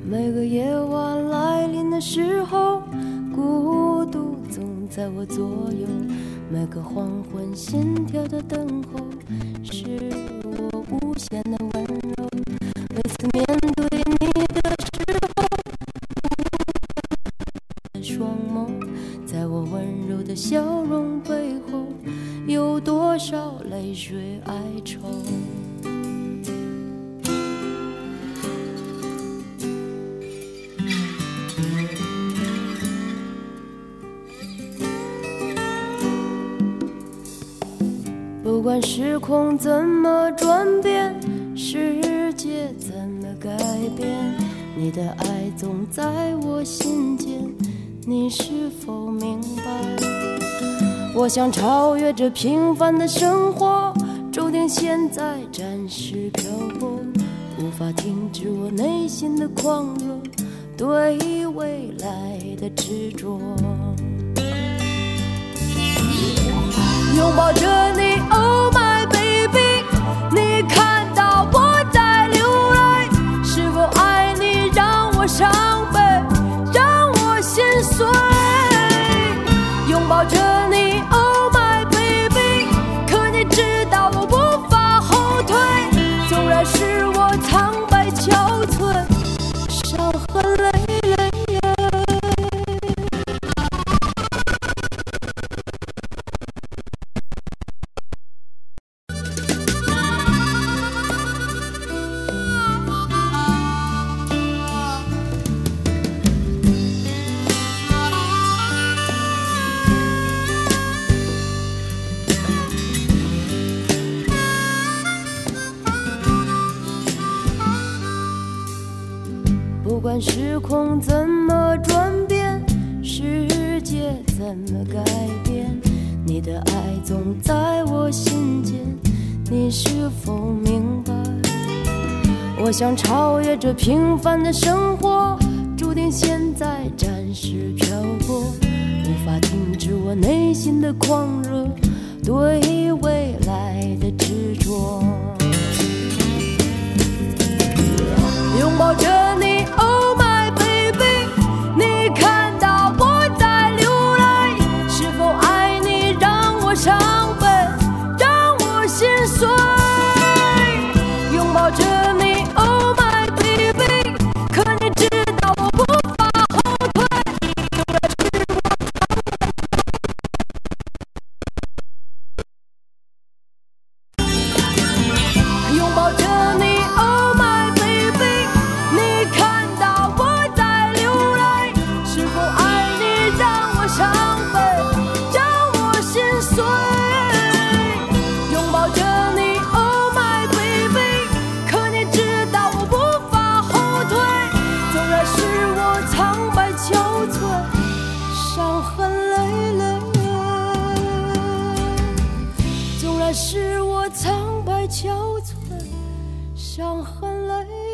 每个夜晚来临的时候，孤独总在我左右，每个黄昏心跳的等候，是我无限的温柔。每次面对你的时候，双眸在我温柔的笑容背后，有多少泪水哀愁。不管时空怎么转变，世界怎么改变，你的爱总在我心间，你是否明白？我想超越这平凡的生活，注定现在暂时漂泊，无法停止我内心的狂热，对未来的执着。拥抱着你 Oh my baby， 你看到我在流泪，是否爱你让我伤悲，让我心碎。拥抱着你 Oh my baby， 可你知道我无法后退，纵然是我苍白憔悴，伤痕累累。不管时空怎么转变，世界怎么改变，你的爱总在我心间，你是否明白？我想超越这平凡的生活，注定现在暂时漂泊，无法停止我内心的狂热，对未来的执着。拥抱着你 Oh my baby， 你看到我在流泪，是否爱你让我伤悲，让我心碎。拥抱着你 Oh my baby， 可你知道我无法后退，纵然是我拥抱着你 Oh my baby，你看到我在流泪，是否爱你让我伤悲，让我心碎。拥抱着你 Oh my baby， 可你知道我无法后退，纵然是我苍白憔悴，伤痕累累。纵然是我苍白憔悴，伤痕累累。